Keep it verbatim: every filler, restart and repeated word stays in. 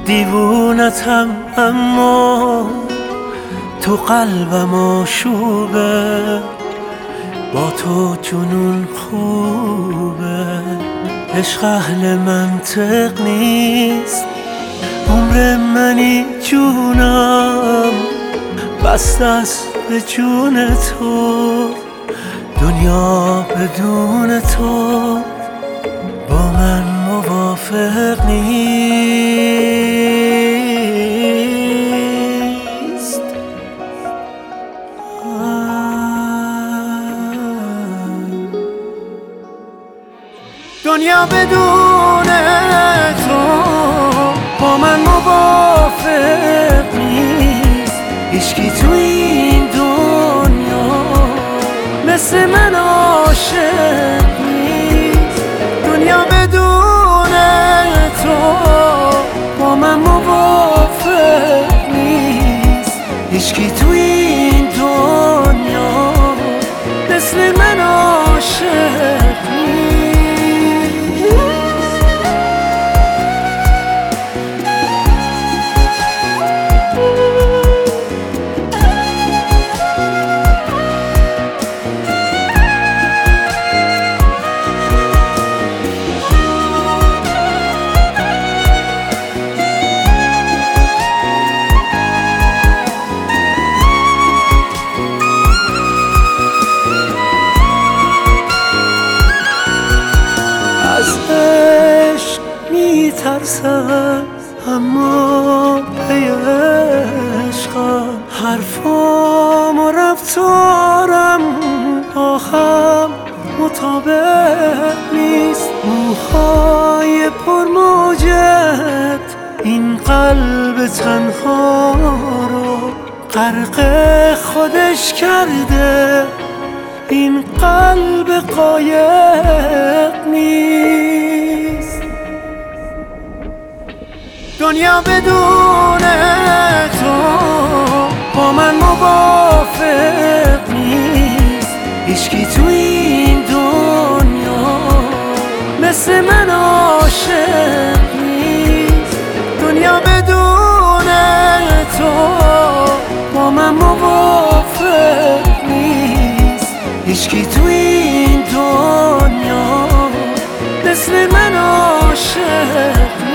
دیوونتم اما تو قلبم آشوبه، با تو جنون خوبه. عشق اهل منطق نیست، عمر منی جونم بسته است به جون تو. دنیا بدون تو با من موافق نیست. دنیا بدون تو با من موافق نیست. هیچکی تو این دنیا مثل من عاشق نیست. دنیا بدون تو با من موافق نیست. هیچکی تو این دنیا مثل من عاشق نیست. از عشق میترسم اما پی عشقم، حرفام و رفتارم با هم مطابق نیست. موهای پرموجت این قلب تنها رو غرق خودش کرده. این قلب قایق نیست. دنیا بدون تو با من موافق نیست. هیچکی تو این دنیا مثل من عاشق نیست. دنیا بدون تو با من موافق نیست. هیچکی تو این دنیا مثل من عاشق